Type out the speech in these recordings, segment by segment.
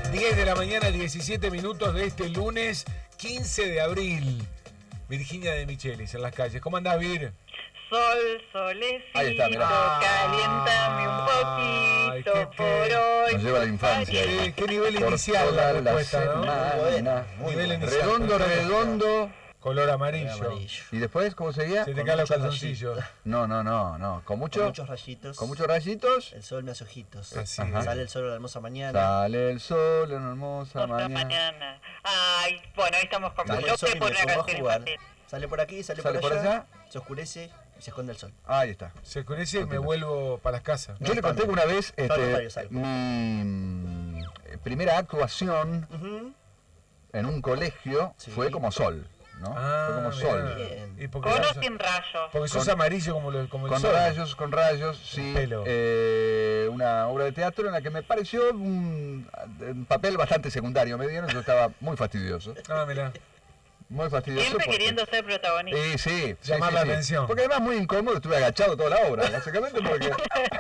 10 de la mañana, 17 minutos de este lunes 15 de abril. Virginia de Michelis en las calles. ¿Cómo andás, Vir? Sol, solecito, Ahí está, mirá. caliéntame un poquito por hoy. Nos lleva a la infancia. ¿Qué nivel Por inicial toda la respuesta, la no? semana. Nivel inicial. Redondo, redondo. Color amarillo. ¿Y después cómo seguía? Se te Con caen los muchos calzoncillos. No. Con muchos rayitos. Con muchos rayitos. El sol me hace ojitos. Así Ajá. Sale el sol a la hermosa mañana. Sale el sol en una hermosa Otra mañana. mañana. Ay, bueno, ahí estamos con Sale yo el sol opté y por me una pongo a canción jugar. infantil. Sale por aquí, sale ¿Sale por por allá. allá? Se oscurece y se esconde el sol. Ahí está. Se oscurece y me vuelvo para las casas. Yo le conté que una vez varios algo. mi primera actuación Ujú. en un colegio Sí. fue como sol, ¿no? fue como mirá. sol. Bien. ¿Y porque Con o sos, sin rayos. porque sos Con- amarillo como el sol? Con rayos, sí. Pelo. Una obra de teatro en la que me pareció un papel bastante secundario. Me dieron, yo estaba muy fastidioso. Ah, mirá. Muy fastidioso. Siempre porque- queriendo ser protagonista. Sí, Llamar la atención. Porque además muy incómodo, estuve agachado toda la obra, básicamente porque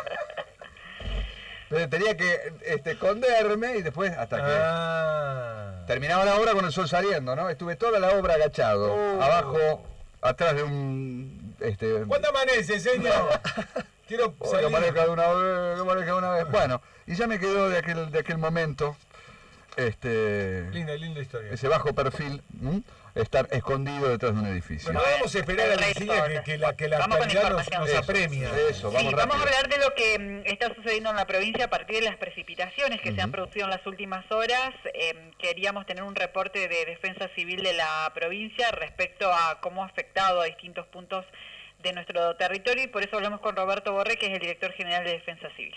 pero tenía que esconderme y después hasta que terminaba la obra con el sol saliendo, ¿no? Estuve toda la obra agachado, abajo, atrás de un ¿Cuándo amanece, señor? Quiero que salir. amanezca de una vez, que amanezca de una vez. Bueno, y ya me quedó de aquel momento Linda historia. ese bajo perfil, estar escondido detrás de un edificio. Bueno, vamos a esperar a Virginia que la Vamos con actualidad información. nos apremia. Eso, Sí, vamos vamos a rápido. hablar de lo que está sucediendo en la provincia a partir de las precipitaciones que se han producido en las últimas horas. Queríamos tener un reporte de Defensa Civil de la provincia respecto a cómo ha afectado a distintos puntos de nuestro territorio y por eso hablamos con Roberto Borré, que es el director general de Defensa Civil.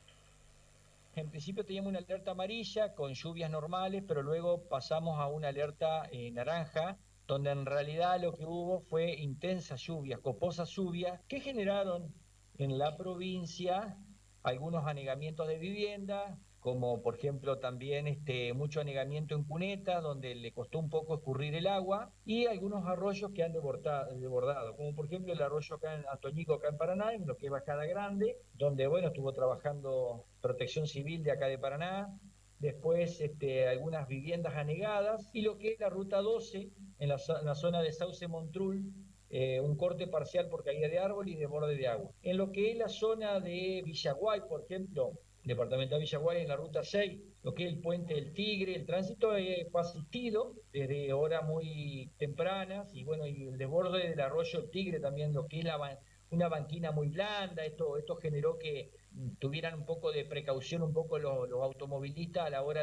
En principio teníamos una alerta amarilla con lluvias normales, pero luego pasamos a una alerta naranja, donde en realidad lo que hubo fue intensas lluvias, coposas lluvias, que generaron en la provincia algunos anegamientos de vivienda, como por ejemplo también mucho anegamiento en cunetas, donde le costó un poco escurrir el agua, y algunos arroyos que han desbordado, como por ejemplo el arroyo acá en Atoñico, acá en Paraná, en lo que es Bajada Grande, donde bueno, estuvo trabajando Protección Civil de acá de Paraná, después algunas viviendas anegadas, y lo que es la Ruta 12, en la zona de Sauce Montrul, un corte parcial por caída de árbol y desborde de agua. En lo que es la zona de Villaguay, por ejemplo, departamental Villaguay, en la Ruta 6, lo que es el Puente del Tigre, el tránsito fue asistido desde horas muy tempranas, y bueno, y el desborde del arroyo del Tigre también, lo que es una banquina muy blanda, esto generó que tuvieran un poco de precaución un poco los automovilistas a la hora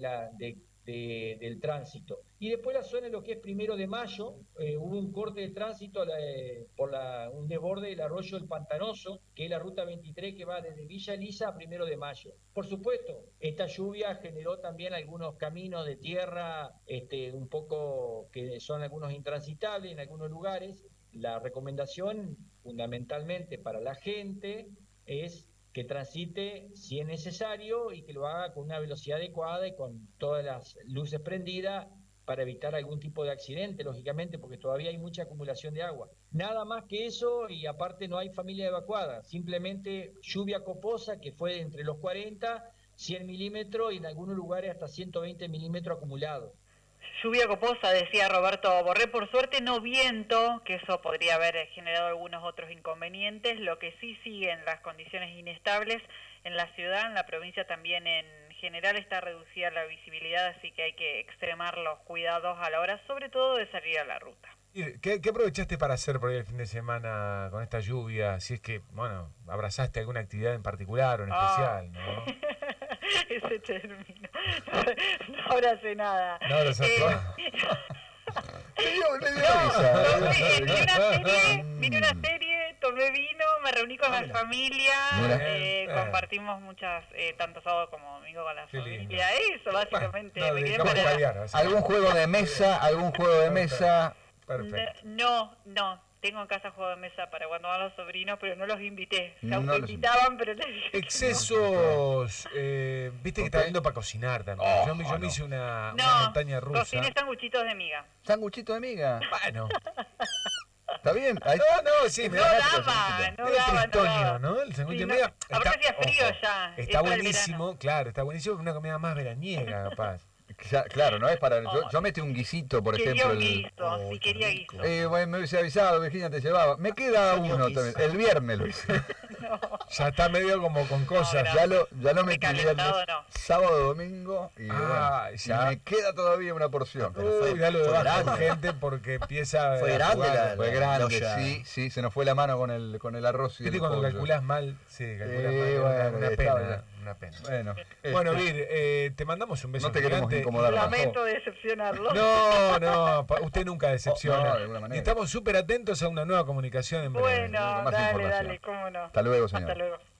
del tránsito. Y después la zona de lo que es 1 de Mayo, hubo un corte de tránsito por un desborde del arroyo El Pantanoso, que es la ruta 23 que va desde Villa Elisa a 1 de Mayo. Por supuesto, esta lluvia generó también algunos caminos de tierra un poco que son algunos intransitables en algunos lugares. La recomendación fundamentalmente para la gente es que transite si es necesario y que lo haga con una velocidad adecuada y con todas las luces prendidas para evitar algún tipo de accidente, lógicamente, porque todavía hay mucha acumulación de agua. Nada más que eso, y aparte no hay familia evacuada, simplemente lluvia coposa que fue entre los 40, 100 milímetros y en algunos lugares hasta 120 milímetros acumulados. Lluvia coposa, decía Roberto Borré, por suerte no viento, que eso podría haber generado algunos otros inconvenientes. Lo que sí siguen las condiciones inestables en la ciudad, en la provincia también en general está reducida la visibilidad, así que hay que extremar los cuidados a la hora, sobre todo de salir a la ruta. ¿Qué aprovechaste para hacer por ahí el fin de semana con esta lluvia? Si es que, bueno, abrazaste alguna actividad en particular o en especial, ¿no? Ese término. No abracé nada. No abrazaste Me dio risa. Miré una serie, tomé vino, me reuní con la familia, compartimos muchas, tanto sábado como domingo con la familia. Eso, básicamente. No, me quedé dedicamos para... a variar, ¿Algún juego de mesa? Perfecto. No, tengo en casa juego de mesa para cuando van los sobrinos, pero no los invité. Se No los autoinvitaban, pero les dije que Excesos, viste que está lindo para cocinar también. Yo me hice una montaña rusa. cociné sanguchitos de miga. ¿Sanguchito de miga? Bueno, ¿Está bien? Ahí- No, sí, me No da daba, no medio daba, tristonio, no ¿no? El sándwich Sí, de no, miga. ahora hacía frío ya, es Está para el buenísimo, verano. claro, está buenísimo, una comida más veraniega, capaz. Claro, no es para... Yo metí un guisito, por Quería ejemplo. un guiso, sí, quería rico. guiso. Bueno, me hubiese avisado, Virginia te llevaba. Me queda Yo uno guiso. también. El viernes lo hice. Ya está medio como con cosas. No, Ya lo metí viernes, Recalentado no. sábado, domingo y, Ah, bueno, ya. y me queda todavía una porción. Pero fue- Uy, ya lo de fue baja grande. gente porque empieza Fue a grande jugar. la- Fue grande, olla. sí, se nos fue la mano con el arroz y Viste el cuando pollo. calculás mal, sí, calculás mal, bueno, una estaba pena, ya. una pena. Bueno, Bueno, Vir, te mandamos un beso No te queremos gigante. incomodar más. Lamento decepcionarlo. No, usted nunca decepciona. No, de alguna manera. Y estamos súper atentos a una nueva comunicación en breve. Bueno, más dale, información. dale, cómo no. Hasta luego, señor. Hasta luego.